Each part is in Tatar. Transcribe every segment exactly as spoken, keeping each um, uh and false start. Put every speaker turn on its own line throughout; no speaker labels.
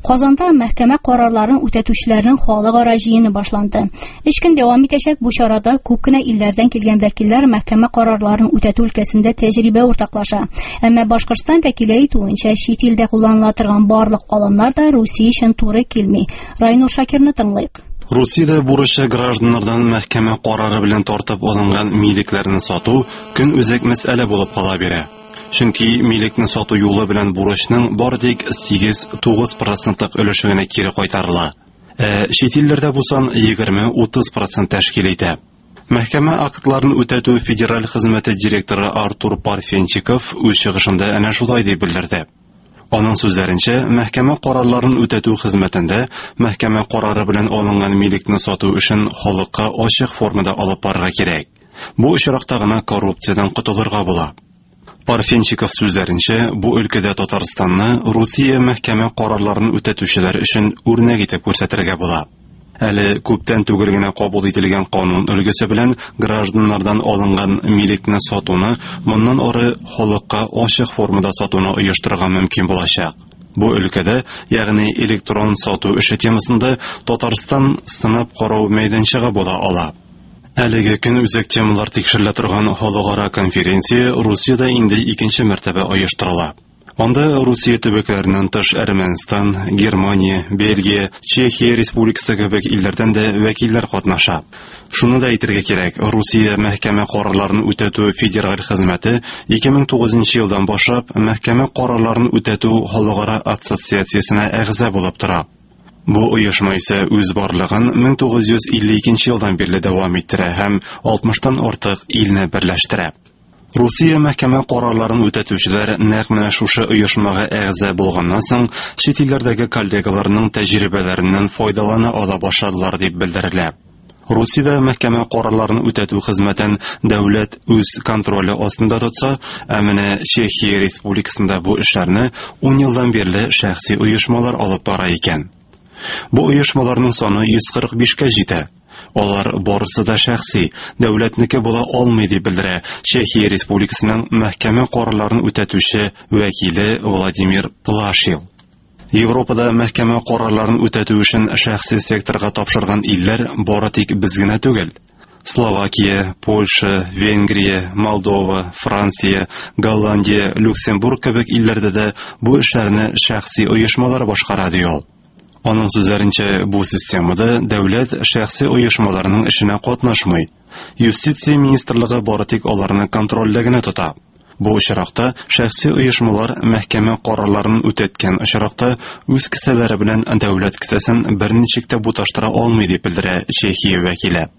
Казанда мәхкәмә карарларын үтәтүчеләрнең халыкара җыены башланды. Өч көн дәвам итәчәк бу чарада күп кенә илләрдән килгән вәкилләр мәхкәмә карарларын үтәтү өлкәсендә тәҗрибә уртаклаша. Әмма Башкортстан вәкиле әйтүенчә, чит илдә кулланыла торган барлык алымнар да Русия өчен туры килми. Райнур Шакирны тыңлыйк.
Русиядә бурычлы гражданнардан мәхкәмә карары белән тартып алынган милекләрне сату көн үзәк мәсьәлә булып кала бирә. Чөнки милекне сату юлы белән бурычның бары тик сигез-тугыз процентлык өлеше генә кире кайтарыла. Ә чит илләрдә бу сан егерме-утыз процент тәшкил итә. Мәхкәмә актларын үтәтү федераль хезмәте директоры Артур Парфенчиков үз чыгышында әнә шулай дип белдерде. Аның сүзләренчә, мәхкәмә карарларын үтәтү хезмәтендә мәхкәмә карары белән алынган милекне сату өчен халыкка ачык формада алып барырга кирәк. Бу очракта гына коррупциядән котылырга була. Парфенчиков сүзләренчә, бу өлкәдә Татарстанны Русия мәхкәмә карарларын үтәтүчеләр өчен үрнәк итеп күрсәтергә була. Әле күптән түгел генә кабул ителгән канун өлгесе белән гражданнардан алынган милекне сатуны моннан ары халыкка ачык формада сатуны оештырырга мөмкин булачак. Бу өлкәдә, ягъни электрон сату эше темасында Татарстан сынап карау мәйданчыгы була ала. Әлеге көн үзәк темалар тикшерелә торган халыкара конференция Русиядә инде икенче мәртәбә оештырыла. Анда Русия төбәкләреннән тыш Әрмәнстан, Германия, Бельгия, Чехия республикасы кебек илләрдән дә вәкилләр катнаша. Шуны да әйтергә кирәк, Русия мәхкәмә карарларын үтәтү федераль хезмәте ике мең тугызынчы елдан башлап мәхкәмә карарларын үтәтү халыкара ассоциациясенә әгъза булып тора. Бу оешма исә үз барлыгын мең тугыз йөз илле икенче елдан бирле дәвам иттерә һәм алтмыштан артык илне берләштерә. Русия мәхкәмә карарларын үтәтүчеләр нәкъ менә шушы оешмага әгъза булганнан соң чит илләрдәге коллегаларының тәҗрибәләреннән файдалана ала башладылар дип белдерелә. Русиядә мәхкәмә карарларын үтәтү хезмәтен дәүләт үз контроле астында тотса, ә менә Чехия республикасында бу эшләрне ун елдан бирле шәхси оешмалар алып бара икән. Бу оешмаларның саны йөз кырык бишкә җитә. Алар барысы да шәхси, дәүләтнеке була алмый дип белдерә Чехия республикасының мәхкәмә карарларын үтәтүче вәкиле Владимир Плашил. Европада мәхкәмә карарларын үтәтү өчен шәхси секторга тапшырган илләр бары тик без генә түгел. Словакия, Польша, Венгрия, Молдова, Франция, Голландия, Люксембург кебек илләрдә дә бу эшләрне шәхси оешмалар башкара ди ул. Аның сүзләренчә, бу системада дәүләт шәхси оешмаларының эшенә катнашмый. Юстиция министрлыгы бары тик аларны контрольдә генә тота. Бу очракта шәхси оешмалар мәхкәмә карарларын үтәткән очракта үз кесәләре белән дәүләт кесәсен берничек тә буташтыра алмый дип белдерә Чехия вәкиле.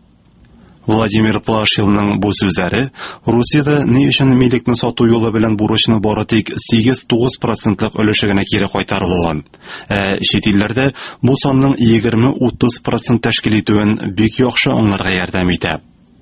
Владимир Плашилның бу сүзләре Русиядә ни өчен милекне сату юлы белән бурычны бары тик сигез-тугыз процентлык өлеше генә кире кайтарылган. Ә чит илләрдә бу санның егерме-утыз процент тәшкил итүен бик яхшы аңларга ярдәм итә.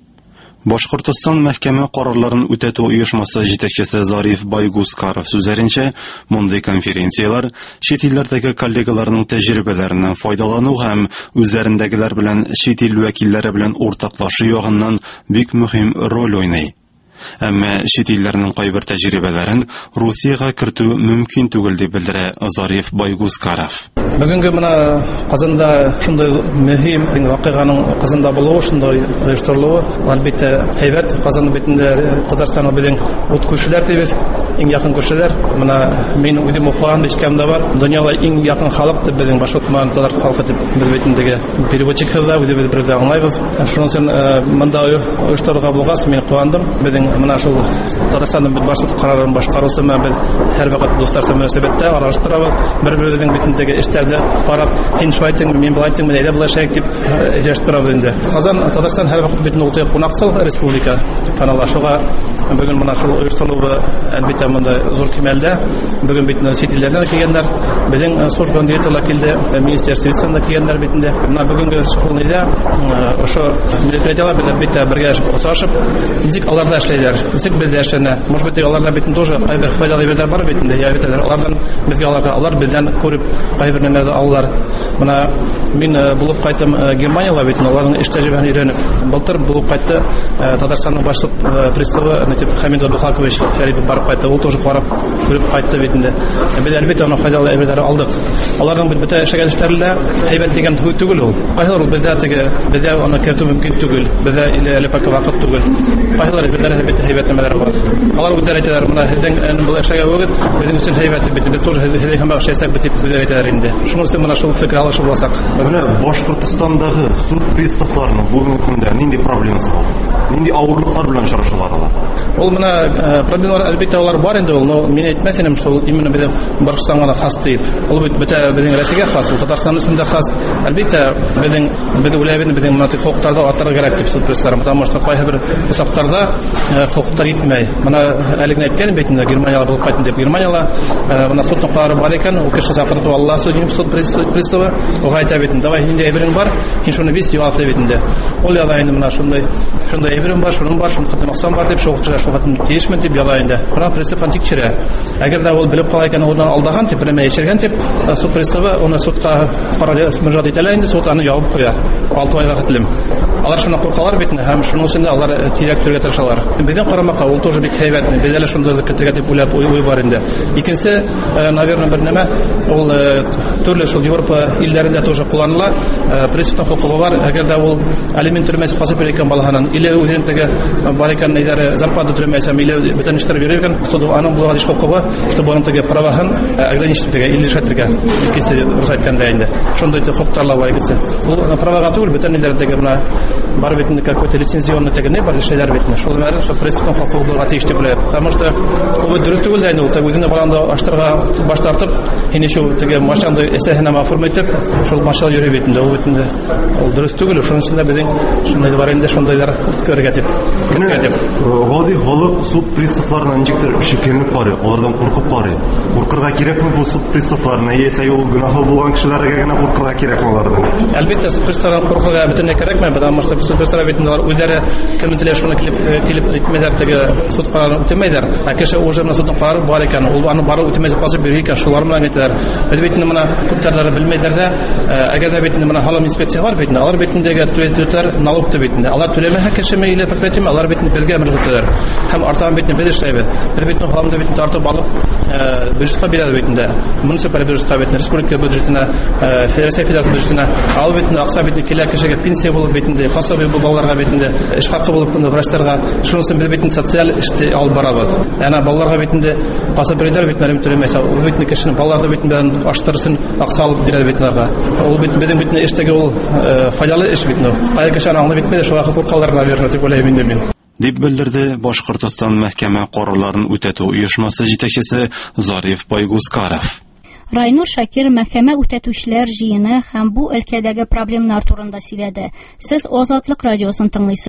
Башкортстан мәхкәмә карарларын үтәтү оешмасы җитәкчесе Зариф Байгускаров сүзләренчә, мондый конференциялар чит илләрдәге коллегаларның тәҗрибәләреннән файдалану һәм үзләрендәгеләр белән чит ил вәкилләре белән уртаклашу ягыннан бик мөһим роль уйный. Әмма чит илләрнең кайбер тәҗрибәләрен Русиягә кертү мөмкин түгел дип белдерә Зариф Байгускаров.
Бүгенге менә Казанда шундый мөһим вакыйганың Казанда булуы, шундый оештырылуы, әлбәттә һәйбәт. Казан битендә Татарстанның безнең ут күршеләр дибез, иң якын күршеләр. Менә мин үзем укыган ишкәмдә бар. Дөньяда иң якын халык дип безнең Башкортстан татар халкы дип без битендәге переводчиклар үзебез бер дә аңлайбыз. Шуның өчен монда оештырырга булгас, мин куандым. Безнең менә шул Татарстанның бит башлык карарын башкарусы менә без һәр вакыт дусларча мөнәсәбәттә аралаштырабыз. Бер-беребезнең битендәге эшләрдә карап, һин шулайтың, мин булайтың, мен әйдә булачак дип җаштырабыз инде. Казан Татарстан һәр вакыт битен ултыя кунаксыл республика паналашуга бүген менә шул оештырылуы әлбәттә монда зур кимәлдә. Бүген битне чит илләрдән килгәннәр, безнең служба директорлары килде, министрлыктан да килгәннәр битендә. Менә бүгенге шулайда ошо мероприятиелар белән битә бергә катнашып, ничек аларда эшләр әйтәләр. Нисек бездә эшләнә? Может быть, аларда бит тоже кайбер файдалы әйберләр бар бит инде. Я әйтәләр. Алардан безгә аларга, алар бездән күреп кайбер нәмәләрне алалар. Менә мин булып кайттым Германияга бит, аларның эш тәҗрибәсен өйрәнеп. Былтыр булып кайтты Татарстанның башлык приставы Нәтип Хамид Абдулхакович Шәрипов барып кайтты. Ул тоже карап күреп кайтты бит инде. Без әлбәттә аны файдалы әйберләр алдык. Аларның бит бөтә эшләгән эшләрләр һәйбәт дигән түгел ул. Кайһылар ул бездә теге, бездә аны кертү мөмкин түгел. Бездә әле пакы вакыт түгел. Кайһылар бездә бит һәйбәт нәмәләр бар. Алар үтәр әйтәләр, менә һездән бу эшләгә вакыт безнең өчен һәйбәт бит. Без тоже һездән һәм эшләсәк бит дип үзләр әйтәләр инде. Шунысы менә шул фикер алышы булсак.
Менә Башкортостандагы суд приставларының бүгенге көндә нинди проблемасы бар? Нинди авырлыклар белән очрашалар алар?
Ул менә проблемалар әлбәттә алар бар инде ул, но мин әйтмәсәм шул именно безнең Башкортстанга хас дип. Ул бит бөтә безнең Россиягә хас, Татарстанның өстендә хас. Әлбәттә безнең безнең үләбен безнең матди хукукларда атырга кирәк дип суд приставлары, потому что кайбер усаптарда хукуклар итмәй. Менә әлегә әйткән бит инде Германиялы булып кайтты дип. Германиялы менә судның карары бар икән, ул кеше сапырды Алла судын суд приставы, ул әйтә бит инде, давай инде әйберең бар, һин шуны бис юалты бит инде. Ул яла инде менә шундай, шундай әйберең бар, шуның бар, шуның хәтта ноксан бар дип, шул кеше шул хәтта тиешмен дип яла инде. Менә пристав тикшерә. Әгәр дә ул белеп кала икән, ул алдаган дип, белмәй яшергән дип, суд приставы аны судка карар мөрәҗәгать итәләр инде, суд аны ябып куя. алты айга хәтлем. Алар шуны куркалар бит инде, һәм шуның өчен дә алар тирәк төргә тырышалар. Безнең карамакка ул тоже бик һәйбәт, бездә лә шундый кертергә дип уйлап уй бар инде. Икенче, наверное, бер нәмә, ул төрле шул Европа илләрендә тоже кулланыла. Приставның хукугы бар, әгәр дә ул алимент төрмәсе касып бер икән балаһынан, или үзенең теге бар икән нәзәре зарплата төрмәсе, или бөтен эшләр бирә икән, суд аның булган диш хукугы, чтобы аның теге праваһын ограничить итәргә, или шәтергә. Икесе рөхсәткәндә инде. Шундый хукуклар бар икесе. Ул правага түгел, бөтен илләрдәге менә бар бит инде какой-то лицензионный теге не бар эшләр бит инде. Шул мәгълүм, что приставның хукугы булырга тиеш дип белә. Потому что ул дөрес түгел дә инде, ул теге үзенә барганда аштырга баш тартып, һине шул теге машинаны эсәһенә мафурм итеп, шул машина йөри бит инде. Ул бит инде ул дөрес түгел, шуның өчен дә безнең шундый бар инде, шундыйлар үткәргә дип.
Гади халык суд приставларына ничектер шикелленеп карый, алардан куркып карый. Куркырга кирәкме бу суд приставларына? Яисә ул гөнаһы булган кешеләргә генә куркырга кирәкме алардан?
Әлбәттә, суд приставларына куркырга бөтенләй кирәкме, потому что суд приставлар бит инде үзләре кем теләр шуны килеп килеп итмәдәр, теге суд карарын үтәмәйдәр. Ә кеше уже менә судның карары бар икән, ул аны бары үтәмәс касып бирә икән, шулар белән әйтәләр. Без бит инде менә күптәрләре белмәйдәр дә, әгәр дә бит инде менә халым инспекция бар бит инде, алар бит инде түләтүләр налог бит инде. Алар түләмәһә кешеме или предприятие, алар бит инде безгә мөрәҗәгать итәләр. Һәм артан бит инде без эшләйбез. Без бит инде халымда бит тартып алып, бюджетка бирә бит инде. Муниципаль бюджетка бит, республика бюджетына, федерация бюджетына, ал бит инде акча бит инде килә кешегә пенсия булып бит инде, пособие бу балаларга бит инде, эш хакы булып инде врачтарга, шунысын без бит инде социаль эште алып барабыз. Әнә балаларга бит инде касып бирәләр бит инде түләмәсә, ул бит инде кешенең балаларга бит инде аштырсын, акча алып бирә бит инде. Ул бит безнең бит инде эштәге ул файдалы эш бит инде. Кая кешене аңлап битмәде, шуңа куркаларына бирә дип уйлыйм инде мин.
Дип белдерде Башкортстан мәхкәмә карарларын үтәтү оешмасы җитәкчесе Зариф Байгускаров.
Райнур Шакир мәхкәмә үтәтүчеләр җыены һәм бу өлкәдәге проблемалар турында сөйләде. Сез Азатлык радиосын тыңлыйсыз.